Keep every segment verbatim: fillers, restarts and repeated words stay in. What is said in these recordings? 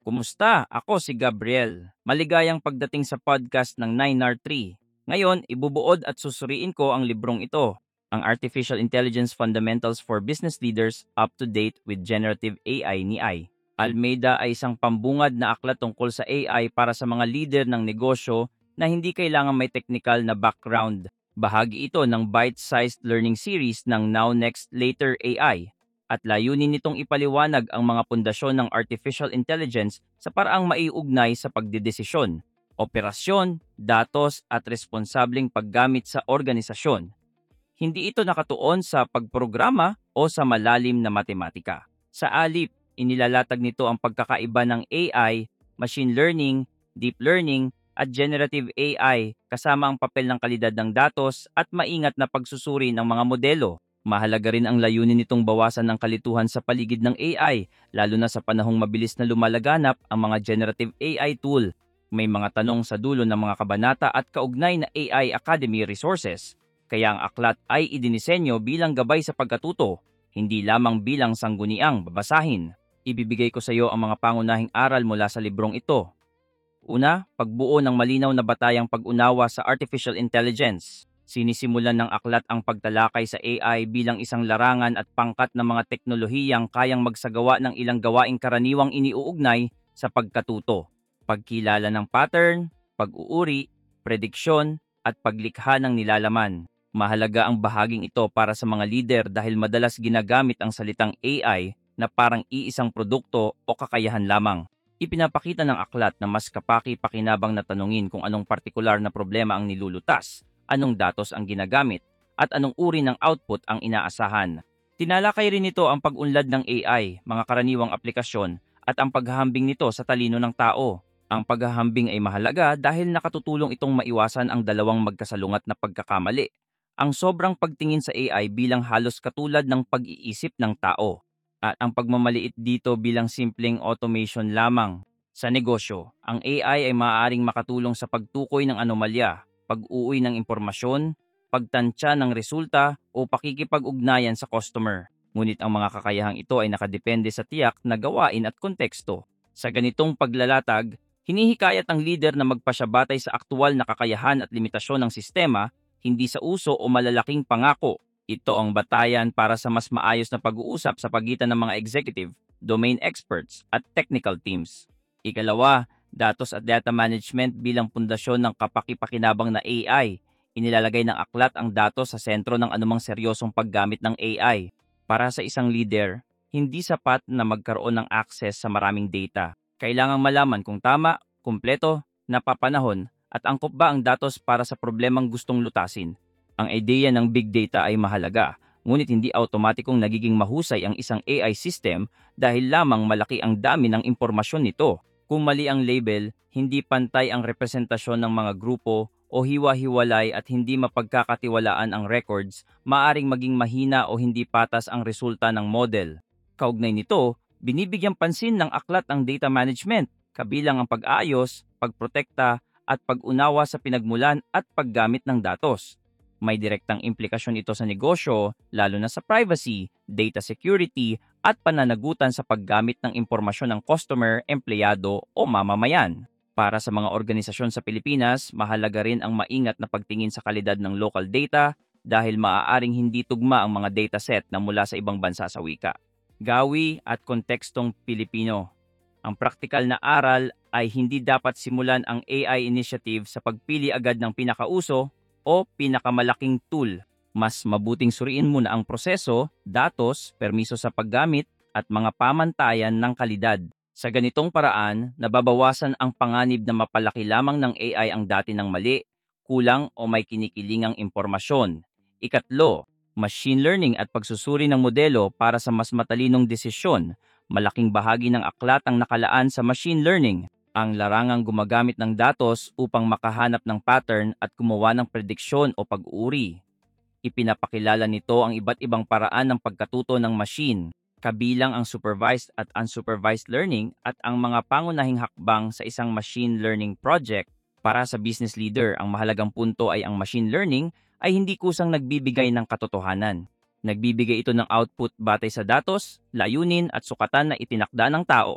Kumusta? Ako si Gabriel. Maligayang pagdating sa podcast ng nine R three. Ngayon, ibubuod at susuriin ko ang librong ito, ang Artificial Intelligence Fundamentals for Business Leaders Up to Date with Generative A I ni I. Almeida ay isang pambungad na aklat tungkol sa A I para sa mga leader ng negosyo na hindi kailangan may technical na background. Bahagi ito ng bite-sized learning series ng Now Next Later A I at layunin nitong ipaliwanag ang mga pundasyon ng artificial intelligence sa paraang maiugnay sa pagdedesisyon, operasyon, datos at responsableng paggamit sa organisasyon. Hindi ito nakatuon sa pagprograma o sa malalim na matematika. Sa alip, inilalatag nito ang pagkakaiba ng A I, machine learning, deep learning, at generative A I kasama ang papel ng kalidad ng datos at maingat na pagsusuri ng mga modelo. Mahalaga rin ang layunin nitong bawasan ng kalituhan sa paligid ng A I, lalo na sa panahong mabilis na lumalaganap ang mga generative A I tool. May mga tanong sa dulo ng mga kabanata at kaugnay na A I Academy resources. Kaya ang aklat ay idinisenyo bilang gabay sa pagkatuto, hindi lamang bilang sangguniang babasahin. Ibibigay ko sa iyo ang mga pangunahing aral mula sa librong ito. Una, pagbuo ng malinaw na batayang pag-unawa sa artificial intelligence. Sinisimulan ng aklat ang pagtalakay sa A I bilang isang larangan at pangkat ng mga teknolohiyang kayang magsagawa ng ilang gawaing karaniwang iniuugnay sa pagkatuto. Pagkilala ng pattern, pag-uuri, prediksyon, at paglikha ng nilalaman. Mahalaga ang bahaging ito para sa mga lider dahil madalas ginagamit ang salitang A I na parang iisang produkto o kakayahan lamang. Ipinapakita ng aklat na mas kapaki-pakinabang na tanungin kung anong partikular na problema ang nilulutas, anong datos ang ginagamit, at anong uri ng output ang inaasahan. Tinalakay rin nito ang pag-unlad ng A I, mga karaniwang aplikasyon, at ang paghahambing nito sa talino ng tao. Ang paghahambing ay mahalaga dahil nakatutulong itong maiwasan ang dalawang magkasalungat na pagkakamali. Ang sobrang pagtingin sa A I bilang halos katulad ng pag-iisip ng tao, at ang pagmamaliit dito bilang simpleng automation lamang. Sa negosyo, ang A I ay maaaring makatulong sa pagtukoy ng anomalya, pag-uwi ng impormasyon, pagtansya ng resulta o pakikipag-ugnayan sa customer. Ngunit ang mga kakayahang ito ay nakadepende sa tiyak na gawain at konteksto. Sa ganitong paglalatag, hinihikayat ang leader na magpasyabatay sa aktual na kakayahan at limitasyon ng sistema, hindi sa uso o malalaking pangako. Ito ang batayan para sa mas maayos na pag-uusap sa pagitan ng mga executive, domain experts at technical teams. Ikalawa, datos at data management bilang pundasyon ng kapaki-pakinabang na A I. Inilalagay ng aklat ang datos sa sentro ng anumang seryosong paggamit ng A I. Para sa isang leader, hindi sapat na magkaroon ng access sa maraming data. Kailangang malaman kung tama, kumpleto, napapanahon, at angkop ba ang datos para sa problemang gustong lutasin. Ang ideya ng big data ay mahalaga, ngunit hindi automatikong nagiging mahusay ang isang A I system dahil lamang malaki ang dami ng impormasyon nito. Kung mali ang label, hindi pantay ang representasyon ng mga grupo o hiwa-hiwalay at hindi mapagkakatiwalaan ang records, maaring maging mahina o hindi patas ang resulta ng model. Kaugnay nito, binibigyang pansin ng aklat ang data management, kabilang ang pag-ayos, pagprotekta, at pag-unawa sa pinagmulan at paggamit ng datos. May direktang implikasyon ito sa negosyo, lalo na sa privacy, data security, at pananagutan sa paggamit ng impormasyon ng customer, empleyado o mamamayan. Para sa mga organisasyon sa Pilipinas, mahalaga rin ang maingat na pagtingin sa kalidad ng local data dahil maaaring hindi tugma ang mga dataset na mula sa ibang bansa sa wika, gawi at kontekstong Pilipino. Ang praktikal na aral ay hindi dapat simulan ang A I initiative sa pagpili agad ng pinakauso o pinakamalaking tool. Mas mabuting suriin muna ang proseso, datos, permiso sa paggamit, at mga pamantayan ng kalidad. Sa ganitong paraan, nababawasan ang panganib na mapalaki lamang ng A I ang dati ng mali, kulang o may kinikilingang impormasyon. Ikatlo, machine learning at pagsusuri ng modelo para sa mas matalinong desisyon. Malaking bahagi ng aklat ang nakalaan sa machine learning, ang larangang gumagamit ng datos upang makahanap ng pattern at gumawa ng prediksyon o pag-uri. Ipinapakilala nito ang iba't ibang paraan ng pagkatuto ng machine, kabilang ang supervised at unsupervised learning at ang mga pangunahing hakbang sa isang machine learning project. Para sa business leader, ang mahalagang punto ay ang machine learning ay hindi kusang nagbibigay ng katotohanan. Nagbibigay ito ng output batay sa datos, layunin at sukatan na itinakda ng tao.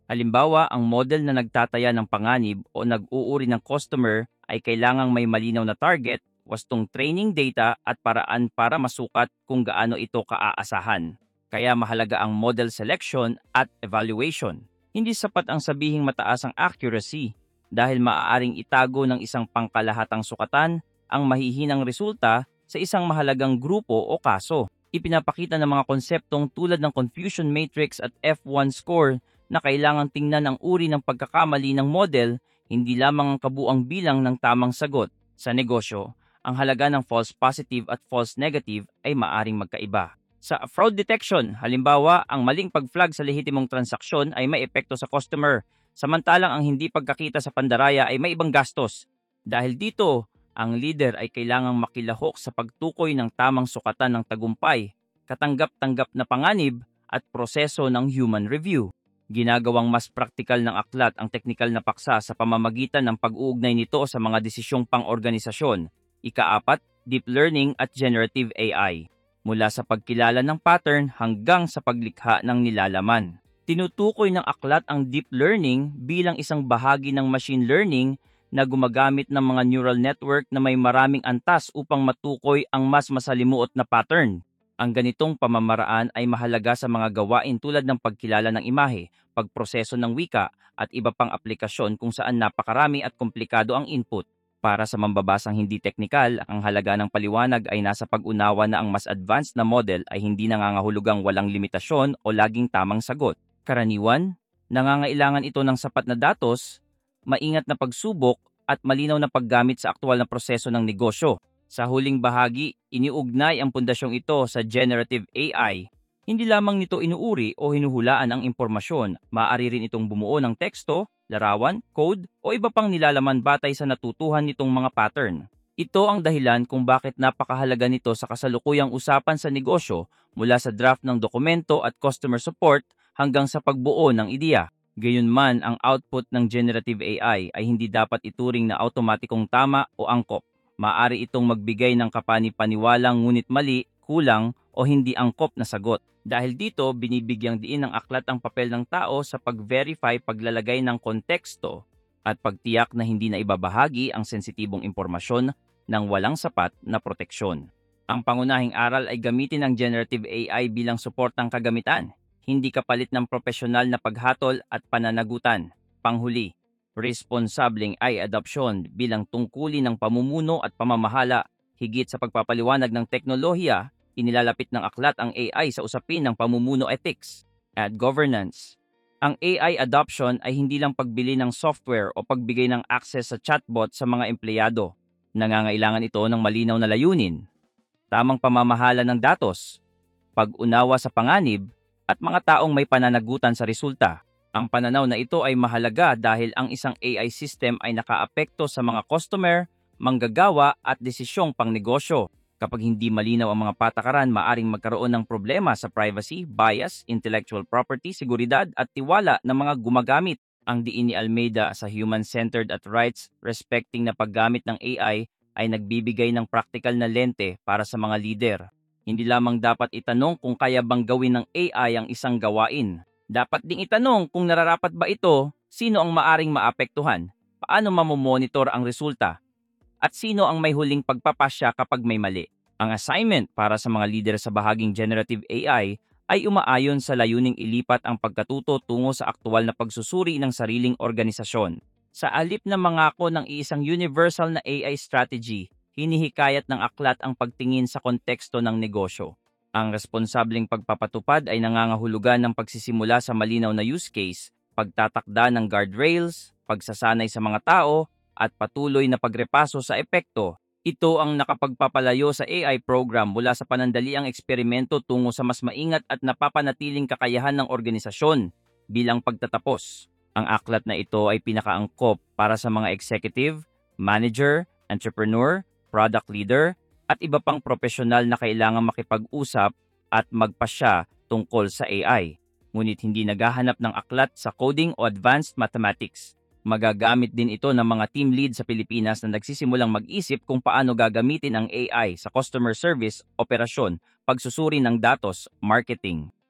Halimbawa, ang model na nagtataya ng panganib o nag-uuri ng customer ay kailangang may malinaw na target, wastong training data at paraan para masukat kung gaano ito kaaasahan. Kaya mahalaga ang model selection at evaluation. Hindi sapat ang sabihing mataas ang accuracy dahil maaaring itago ng isang pangkalahatang sukatan ang mahihinang resulta sa isang mahalagang grupo o kaso. Ipinapakita ng mga konseptong tulad ng confusion matrix at F one score na kailangang tingnan ang uri ng pagkakamali ng model, hindi lamang ang kabuang bilang ng tamang sagot. Sa negosyo, ang halaga ng false positive at false negative ay maaring magkaiba. Sa fraud detection, halimbawa, ang maling pag-flag sa lehitimong transaksyon ay may epekto sa customer, samantalang ang hindi pagkakita sa pandaraya ay may ibang gastos. Dahil dito, ang leader ay kailangang makilahok sa pagtukoy ng tamang sukatan ng tagumpay, katanggap-tanggap na panganib at proseso ng human review. Ginagawang mas praktikal ng aklat ang teknikal na paksa sa pamamagitan ng pag-uugnay nito sa mga desisyong pang-organisasyon. Ikaapat, deep learning at generative A I. Mula sa pagkilala ng pattern hanggang sa paglikha ng nilalaman. Tinutukoy ng aklat ang deep learning bilang isang bahagi ng machine learning na gumagamit ng mga neural network na may maraming antas upang matukoy ang mas masalimuot na pattern. Ang ganitong pamamaraan ay mahalaga sa mga gawain tulad ng pagkilala ng imahe, pagproseso ng wika, at iba pang aplikasyon kung saan napakarami at komplikado ang input. Para sa mambabasang hindi teknikal, ang halaga ng paliwanag ay nasa pag-unawa na ang mas advanced na model ay hindi nangangahulugang walang limitasyon o laging tamang sagot. Karaniwan, nangangailangan ito ng sapat na datos, maingat na pagsubok, at malinaw na paggamit sa aktual na proseso ng negosyo. Sa huling bahagi, iniugnay ang pundasyong ito sa generative A I. Hindi lamang nito inuuri o hinuhulaan ang impormasyon, maaari rin itong bumuo ng teksto, larawan, code, o iba pang nilalaman batay sa natutuhan nitong mga pattern. Ito ang dahilan kung bakit napakahalaga nito sa kasalukuyang usapan sa negosyo mula sa draft ng dokumento at customer support hanggang sa pagbuo ng ideya. Gayunman, ang output ng generative A I ay hindi dapat ituring na automatikong tama o angkop. Maaari itong magbigay ng kapani-paniwalang ngunit mali, kulang o hindi angkop na sagot. Dahil dito, binibigyang diin ng aklat ang papel ng tao sa pag-verify paglalagay ng konteksto at pagtiyak na hindi na ibabahagi ang sensitibong impormasyon ng walang sapat na proteksyon. Ang pangunahing aral ay gamitin ang generative A I bilang suportang kagamitan, hindi kapalit ng profesional na paghatol at pananagutan. Panghuli, responsableng A I adoption bilang tungkulin ng pamumuno at pamamahala, higit sa pagpapaliwanag ng teknolohiya, inilalapit ng aklat ang A I sa usapin ng pamumuno ethics at governance. Ang A I adoption ay hindi lang pagbili ng software o pagbigay ng access sa chatbot sa mga empleyado. Nangangailangan ito ng malinaw na layunin, tamang pamamahala ng datos, pag-unawa sa panganib, at mga taong may pananagutan sa resulta. Ang pananaw na ito ay mahalaga dahil ang isang A I system ay nakaapekto sa mga customer, manggagawa at desisyong pangnegosyo. Kapag hindi malinaw ang mga patakaran, maaring magkaroon ng problema sa privacy, bias, intellectual property, seguridad at tiwala ng mga gumagamit. Ang diin ni Almeida sa human-centered at rights respecting na paggamit ng A I ay nagbibigay ng praktikal na lente para sa mga leader. Hindi lamang dapat itanong kung kaya bang gawin ng A I ang isang gawain. Dapat ding itanong kung nararapat ba ito, sino ang maaring maapektuhan, paano mamomonitor ang resulta, at sino ang may huling pagpapasya kapag may mali. Ang assignment para sa mga leader sa bahaging generative A I ay umaayon sa layuning ilipat ang pagkatuto tungo sa aktual na pagsusuri ng sariling organisasyon. Sa alip na mangako ng isang universal na A I strategy, hinihikayat ng aklat ang pagtingin sa konteksto ng negosyo. Ang responsableng pagpapatupad ay nangangahulugan ng pagsisimula sa malinaw na use case, pagtatakda ng guardrails, pagsasanay sa mga tao, at patuloy na pagrepaso sa epekto. Ito ang nakapagpapalayo sa A I program mula sa panandaliang eksperimento tungo sa mas maingat at napapanatiling kakayahan ng organisasyon bilang pagtatapos. Ang aklat na ito ay pinakaangkop para sa mga executive, manager, entrepreneur, product leader, at iba pang profesional na kailangang makipag-usap at magpasya tungkol sa A I. Ngunit hindi naghahanap ng aklat sa coding o advanced mathematics. Magagamit din ito ng mga team lead sa Pilipinas na nagsisimulang mag-isip kung paano gagamitin ang A I sa customer service, operasyon, pagsusuri ng datos, marketing,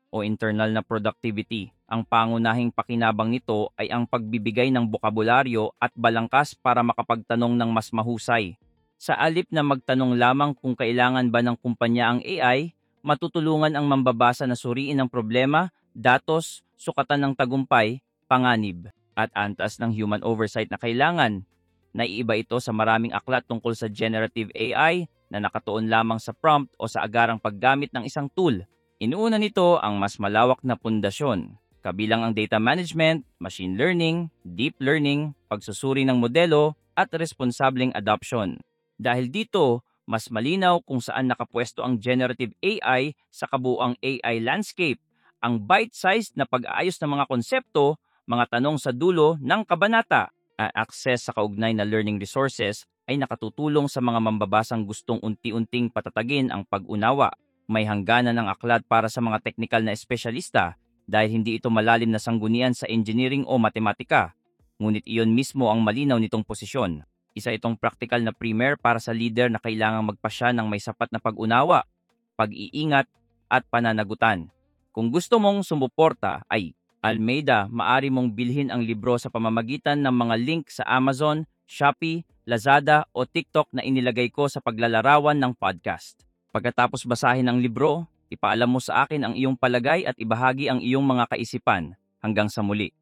o internal na productivity. Ang pangunahing pakinabang nito ay ang pagbibigay ng bokabularyo at balangkas para makapagtanong ng mas mahusay. Sa alip na magtanong lamang kung kailangan ba ng kumpanya ang A I, matutulungan ang mambabasa na suriin ang problema, datos, sukatan ng tagumpay, panganib, at antas ng human oversight na kailangan. Naiiba ito sa maraming aklat tungkol sa generative A I na nakatuon lamang sa prompt o sa agarang paggamit ng isang tool. Inuuna nito ang mas malawak na pundasyon, kabilang ang data management, machine learning, deep learning, pagsusuri ng modelo, at responsableng adoption. Dahil dito, mas malinaw kung saan nakapwesto ang generative A I sa kabuuang A I landscape, ang bite-sized na pag-aayos ng mga konsepto, mga tanong sa dulo ng kabanata, at access sa kaugnay na learning resources ay nakatutulong sa mga mambabasang gustong unti-unting patatagin ang pag-unawa. May hangganan ng aklat para sa mga teknikal na espesyalista dahil hindi ito malalim na sanggunian sa engineering o matematika. Ngunit iyon mismo ang malinaw nitong posisyon. Isa itong practical na primer para sa leader na kailangang magpasya ng may sapat na pag-unawa, pag-iingat at pananagutan. Kung gusto mong sumuporta ay Almeida, maari mong bilhin ang libro sa pamamagitan ng mga link sa Amazon, Shopee, Lazada o TikTok na inilagay ko sa paglalarawan ng podcast. Pagkatapos basahin ang libro, ipaalam mo sa akin ang iyong palagay at ibahagi ang iyong mga kaisipan. Hanggang sa muli.